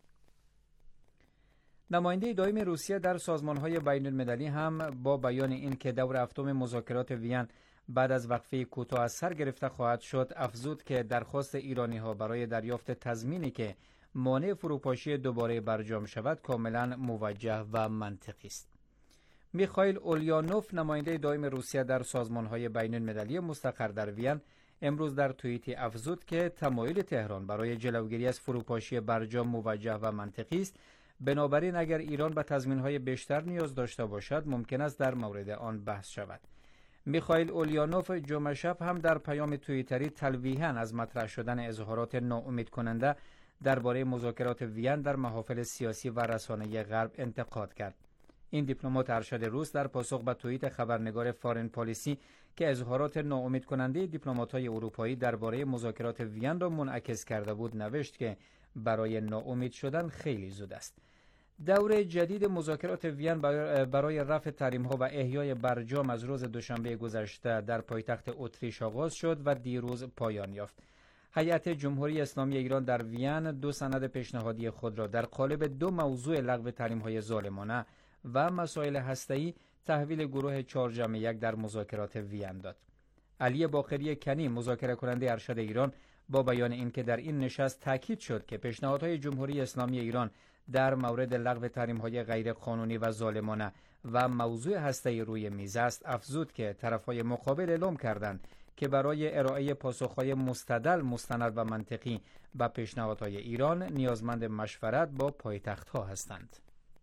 نماینده دائم روسیه در سازمان‌های بین‌المللی هم با بیان این که دور هفتم مذاکرات وین بعد از وقفه کوتاه از سر گرفته خواهد شد افزود که درخواست ایرانی‌ها برای دریافت تضمینی که مانع فروپاشی دوباره برجام شود کاملا موجه و منطقی است. میخائیل اولیانوف نماینده دائم روسیه در سازمان‌های بین‌المللی مستقر در وین امروز در توییتی افزود که تمایل تهران برای جلوگیری از فروپاشی برجام موجه و منطقی است. بنابراین اگر ایران به تضمین‌های بیشتر نیاز داشته باشد ممکن است در مورد آن بحث شود. میخائیل اولیانوف جمعه شب هم در پیام توییتری تلویحاً از مطرح شدن اظهارات ناامید کننده درباره مذاکرات وین در محافل سیاسی و رسانه‌ای غرب انتقاد کرد. این دیپلمات ارشد روس در پاسخ به توییت خبرنگار فارن پالیسی که اظهارات ناامید کننده دیپلمات‌های اروپایی درباره مذاکرات وین را منعکس کرده بود نوشت که برای ناامید شدن خیلی زود است. دور جدید مذاکرات وین برای رفع تحریم‌ها و احیای برجام از روز دوشنبه گذشته در پایتخت اتریش آغاز شد و دیروز پایان یافت. هیئت جمهوری اسلامی ایران در وین دو سند پیشنهادی خود را در قالب دو موضوع لغو تحریم‌های ظالمانه و مسائل هسته‌ای تحویل گروه چهار جمع یک در مذاکرات وین داد. علی باقری کنی مذاکره کننده ارشد ایران با بیان اینکه در این نشست تاکید شد که پیشنهادهای جمهوری اسلامی ایران در مورد لغو تحریم‌های غیر قانونی و ظالمانه و موضوع هسته‌ای روی میز است افزود که طرف‌های مقابل اعلام کردند که برای ارائه پاسخ‌های مستدل مستند و منطقی به پیشنهادهای ایران نیازمند مشورت با پایتخت‌ها هستند.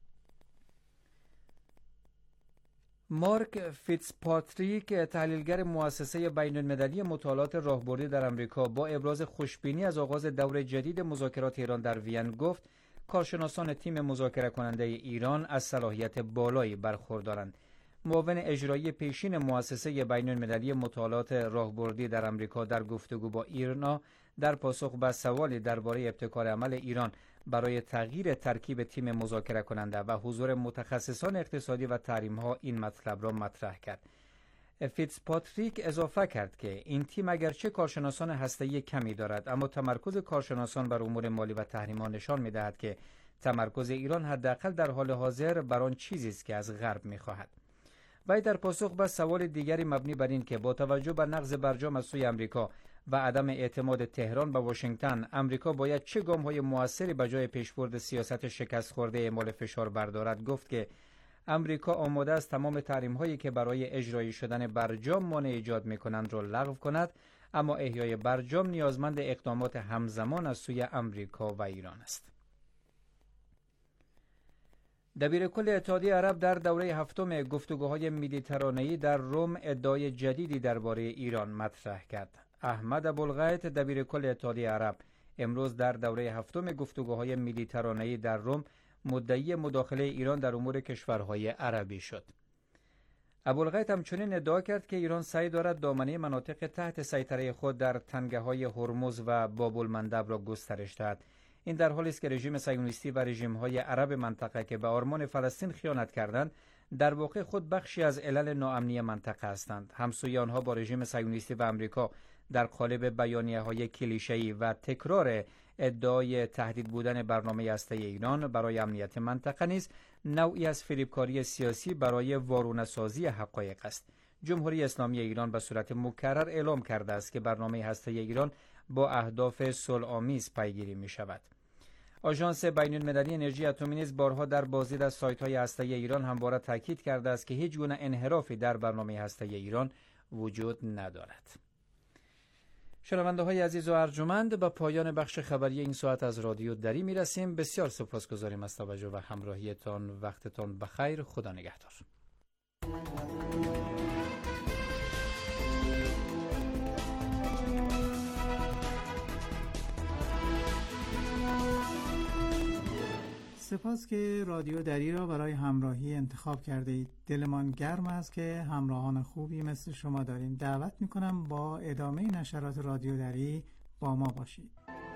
مارک فیتزپاتریک تحلیلگر مؤسسه بین‌المللی مطالعات راهبردی در آمریکا با ابراز خوشبینی از آغاز دور جدید مذاکرات ایران در وین گفت کارشناسان تیم مذاکره کننده ایران از صلاحیت بالایی برخوردارند. معاون اجرایی پیشین مؤسسه بین‌المللی مطالعات راهبردی در آمریکا در گفتگو با ایرنا در پاسخ به سوالی درباره ابتکار عمل ایران برای تغییر ترکیب تیم مذاکره کننده و حضور متخصصان اقتصادی و تحریم‌ها این مطلب را مطرح کرد. فیتزپاتریک اضافه کرد که این تیم اگرچه کارشناسان هسته‌ای کمی دارد اما تمرکز کارشناسان بر امور مالی و تحریم‌ها نشان می‌دهد که تمرکز ایران حداقل در حال حاضر بر آن چیزی است که از غرب می‌خواهد. وی در پاسخ به سوال دیگری مبنی بر این که با توجه به نقض برجام از سوی آمریکا و عدم اعتماد تهران به واشنگتن آمریکا باید چه گام‌های موثری به جای پیشبرد سیاست شکست خورده اعمال فشار بردارد گفت که امریکا آماده است تمام تحریم‌هایی که برای اجرایی شدن برجام مانع ایجاد می‌کنند را لغو کند، اما احیای برجام نیازمند اقدامات همزمان از سوی امریکا و ایران است. دبیرکل اتحادیه عرب در دوره هفتم گفتگوهای مدیترانه‌ای در روم ادعای جدیدی درباره ایران مطرح کرد. احمد ابوالغیث دبیرکل اتحادیه عرب امروز در دوره هفتم گفتگوهای مدیترانه‌ای در روم مدعی مداخله ایران در امور کشورهای عربی شد. ابوالغیث همچنین ادعا کرد که ایران سعی دارد دامنه مناطق تحت سیطره خود در تنگه‌های هرمز و باب المندب را گسترش دهد. این در حالی است که رژیم صهیونیستی و رژیم‌های عرب منطقه که به آرمان فلسطین خیانت کردند، در واقع خود بخشی از علل ناامنی منطقه هستند. همسوی آنها با رژیم صهیونیستی و آمریکا در قالب بیانیه‌های کلیشه‌ای و تکرار ادعای تهدید بودن برنامه هسته‌ای ایران برای امنیت منطقه نیز نوعی از فریبکاری سیاسی برای وارونه‌سازی حقایق است. جمهوری اسلامی ایران به صورت مکرر اعلام کرده است که برنامه هسته‌ای ایران با اهداف صلح‌آمیز پیگیری می‌شود. آژانس بین‌المللی انرژی اتمی نیز بارها در بازدید از سایت‌های هسته‌ای ایران همواره تاکید کرده است که هیچ گونه انحرافی در برنامه هسته‌ای ایران وجود ندارد. شنونده های عزیز و ارجمند، به پایان بخش خبری این ساعت از رادیو دری می رسیم. بسیار سپاسگزاریم از توجه و همراهیتان. وقتتان بخیر. خدا نگهدار. سپاس که رادیو دری را برای همراهی انتخاب کرده اید. دلمان گرم است که همراهان خوبی مثل شما داریم. دعوت میکنم با ادامه نشرات رادیو دری با ما باشید.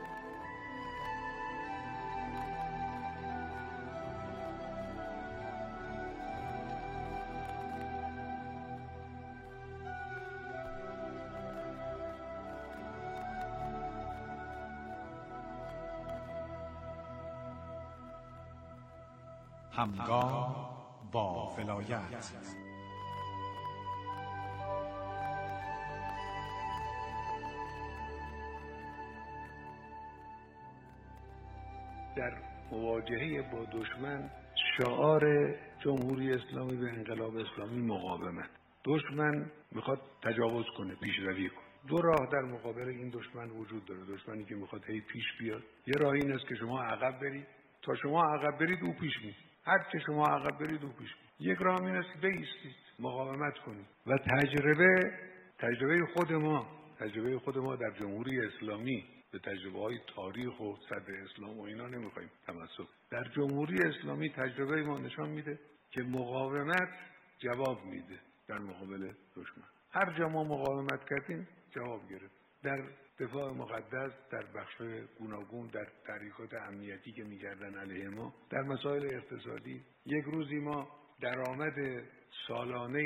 همگام با ولایت. در مواجهه با دشمن شعار جمهوری اسلامی به انقلاب اسلامی مقاومت. دشمن میخواد تجاوز کنه، پیشروی کنه. دو راه در مقابل این دشمن وجود داره. دشمنی که میخواد هی پیش بیاد، یه راه این است که شما عقب برید. تا شما عقب برید او پیش میاد. هر که شما عقب برید او پیش میاد. یک راه این است که بایستید، مقاومت کنید. و تجربه تجربه خود ما تجربه خود ما در جمهوری اسلامی به تجربه های تاریخ و صدر اسلام و اینا نمیخوایم تمسک. در جمهوری اسلامی تجربه ما نشان میده که مقاومت جواب میده در مقابل دشمن. هر جا ما مقاومت کردیم جواب گرفت. در دفاع مقدس، در بخش گوناگون، در تحریکات امنیتی که می‌کردن علیه ما، در مسائل اقتصادی. یک روزی ما درآمد سالانه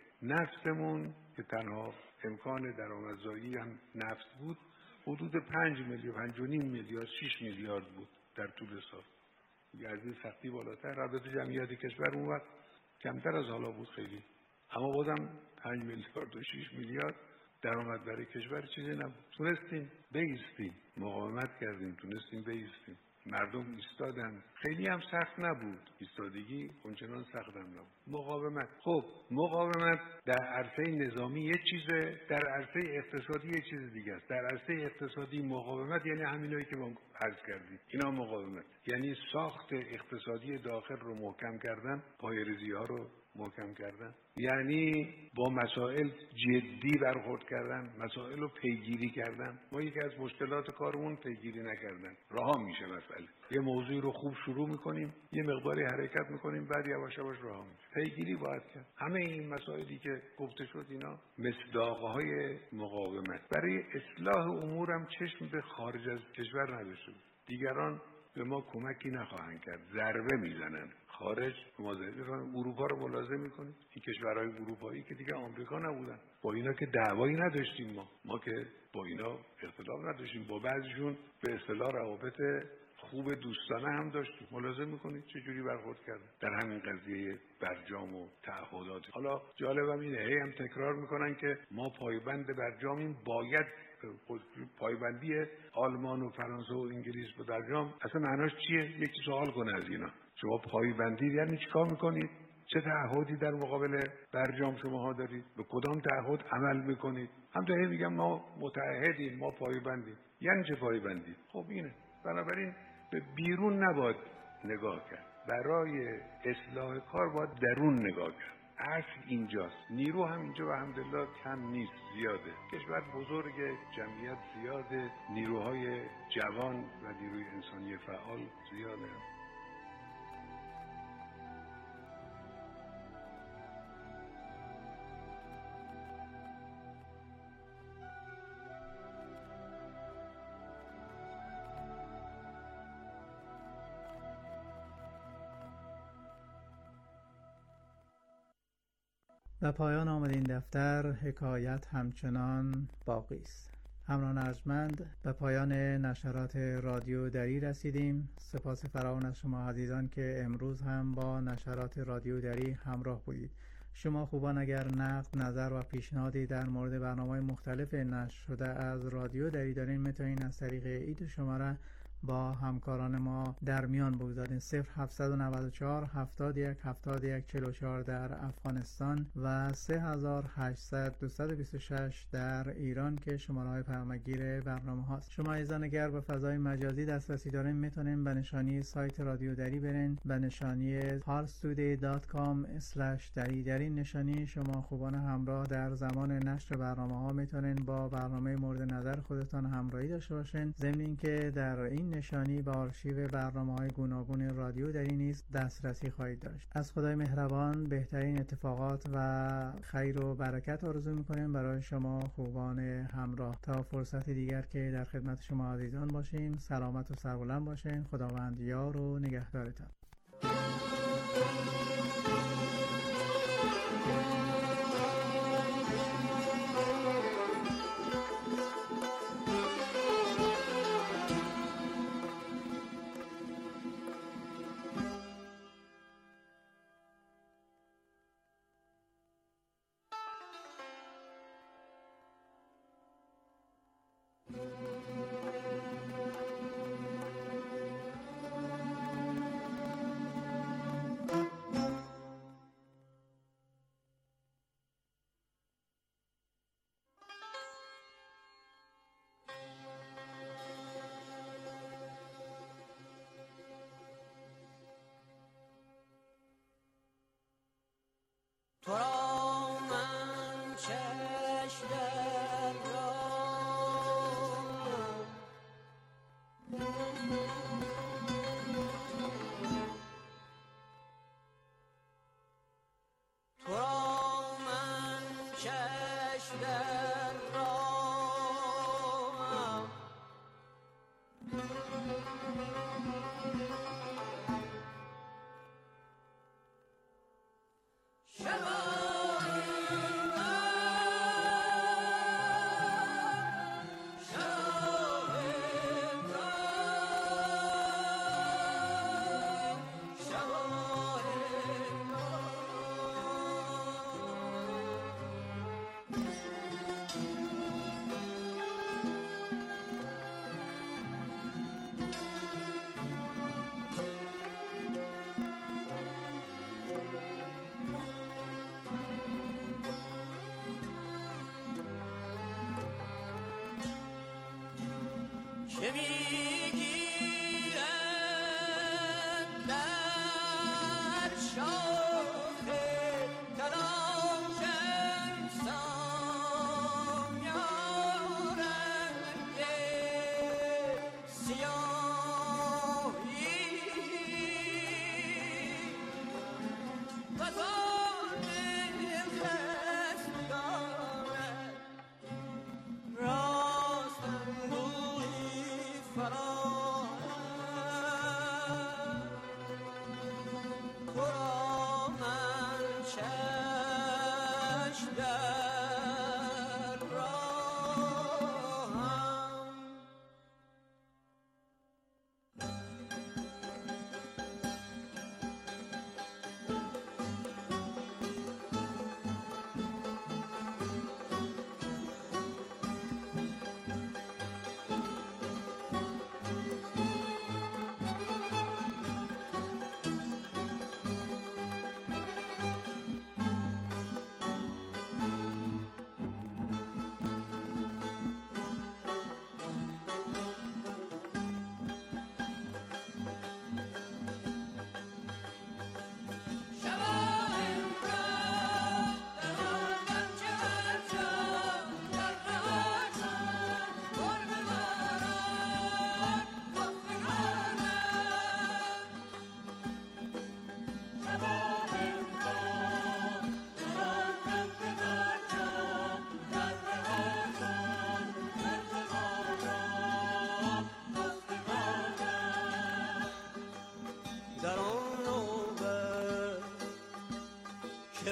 نفتمون که تنها امکان درآمدزایی هم نفت بود، حدود پنج میلیارد، پنج و نیم میلیارد، شش میلیارد بود در طول سال. از این سختی بالاتر. رابطه جمعیت کشور اون وقت کمتر از حالا بود خیلی، اما بازم پنج میلیارد و شش میلیارد درآمد برای کشور چیزی نبود. تونستیم بایستیم، مقاومت کردیم، تونستیم بایستیم. مردم ایستادن. خیلی هم سخت نبود. ایستادگی اونچنان سخت هم نبود. مقاومت. خب مقاومت در عرصه نظامی یه چیزه، در عرصه اقتصادی یه چیز دیگه است. در عرصه اقتصادی مقاومت یعنی همینایی که ما عرض کردیم. اینا مقاومت. یعنی ساخت اقتصادی داخل رو محکم کردن، پایه‌ریزی ها رو محکم کردن، یعنی با مسائل جدی برخورد کردن، مسائل رو پیگیری کردن. ما یکی از مشکلات کارمون پیگیری نکردن. رها میشه مسئله. یه موضوعی رو خوب شروع میکنیم، یه مقداری حرکت میکنیم، بعد یواش یواش رها میشه. پیگیری باید کرد. همه این مسائلی که گفته شد اینا مصداقهای مقاومت. برای اصلاح امورم چشم به خارج از کشور نداشته. دیگران به ما کمکی نخواهند کرد. ضربه میزنن. خارج ما اروپا رو ملاحظه میکنیم. این کشورهای اروپایی که دیگه آمریکا نبودن. با اینا که دعوایی نداشتیم ما. ما که با اینا اختلاف نداشتیم. با بعضیشون به اصطلاح روابط خوب دوستانه هم داشتیم. ملاحظه میکنید چه جوری برخورد کردن در همین قضیه برجام و تعهدات. حالا جالبم اینه هی هم تکرار میکنن که ما پایبند برجامیم. باید پایبندی آلمان و فرانسه و انگلیس به برجام اصلا معناش چیه؟ یکی سوال کنه از اینا. شما پایبندی یعنی چیکار میکنید؟ چه تعهدی در مقابل برجام شماها دارید؟ به کدام تعهد عمل میکنید؟ همونطور میگم ما متعهدیم، ما پایبندیم. یعنی چه پایبندیم؟ خب اینه. بنابراین به بیرون نباید نگاه کرد، برای اصلاح کار باید درون نگاه کرد. اصل اینجاست. نیرو هم اینجا و الحمدلله کم نیست، زیاده. کشور بزرگه، جمعیت زیاده، نیروهای جوان و نیروی انسانی فعال زیاده. و پایان آمد این دفتر. حکایت همچنان باقی است. همراهان ارجمند، به پایان نشرات رادیو دری رسیدیم. سپاس فراوان از شما عزیزان که امروز هم با نشرات رادیو دری همراه بودید. شما خوبان اگر نقد، نظر و پیشنهادی در مورد برنامه‌های مختلف نشر شده از رادیو دری دارین، میتونین از طریق ایت شماره با همکاران ما در میان بگذارین. صفر هفتصد و نود و چهار هفتاد و یک هفتاد و یک چهل و چهار در افغانستان و سه هزار و هشتصد دویست و بیست و شش در ایران که شماره های پیامگیر برنامه هاست. شما ایزان اگر به فضای مجازی دسترسی دارین، میتونین به نشانی سایت رادیو دری برین، به نشانی پارستودی دات کام اسلش دری. در این نشانی شما خوبان همراه در زمان نشر برنامه ها میتونین با برنامه مورد نظر خودتان همراهی داشته باشین. ضمن اینکه در این نشانی به آرشیو برنامه‌های گوناگون رادیو دری نیز دسترسی خواهید داشت. از خدای مهربان بهترین اتفاقات و خیر و برکت آرزو می‌کنیم برای شما خوبان همراه. تا فرصت دیگر که در خدمت شما عزیزان باشیم، سلامت و سربلند باشین. خداوند یار و نگهدارتان. تو را من چشم در راه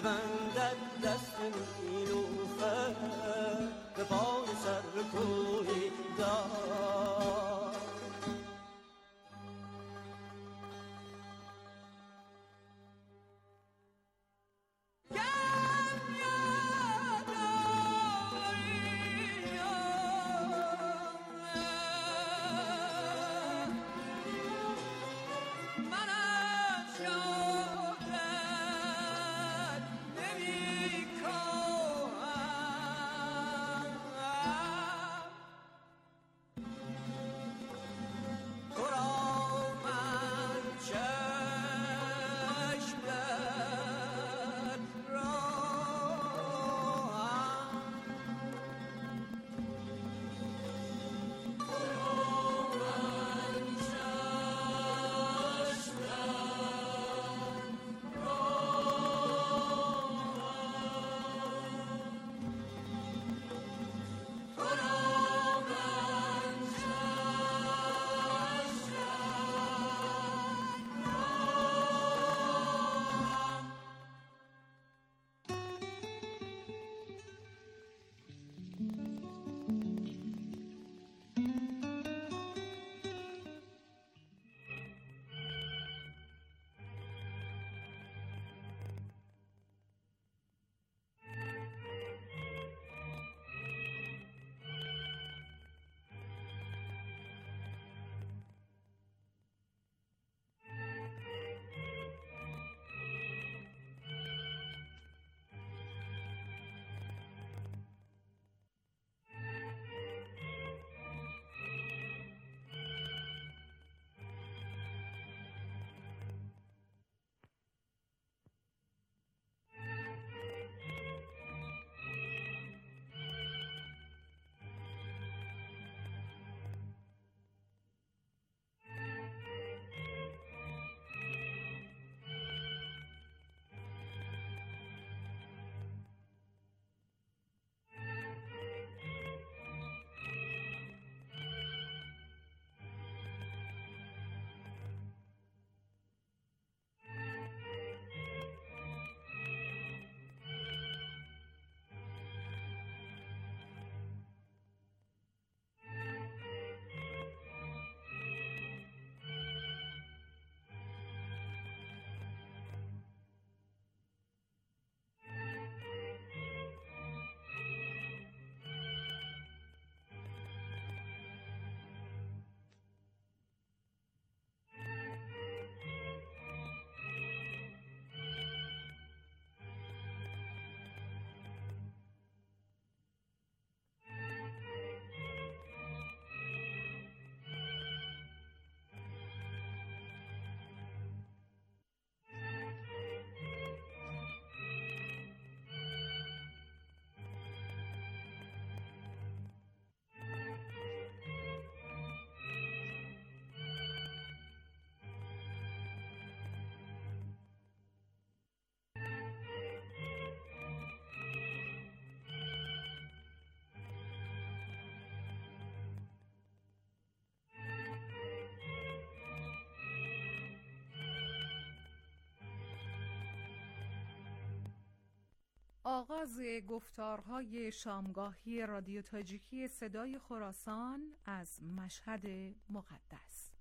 ببندد دست نیلوفر به پای سر کوی دار. آغاز گفتارهای شامگاهی رادیو تاجیکی صدای خراسان از مشهد مقدس.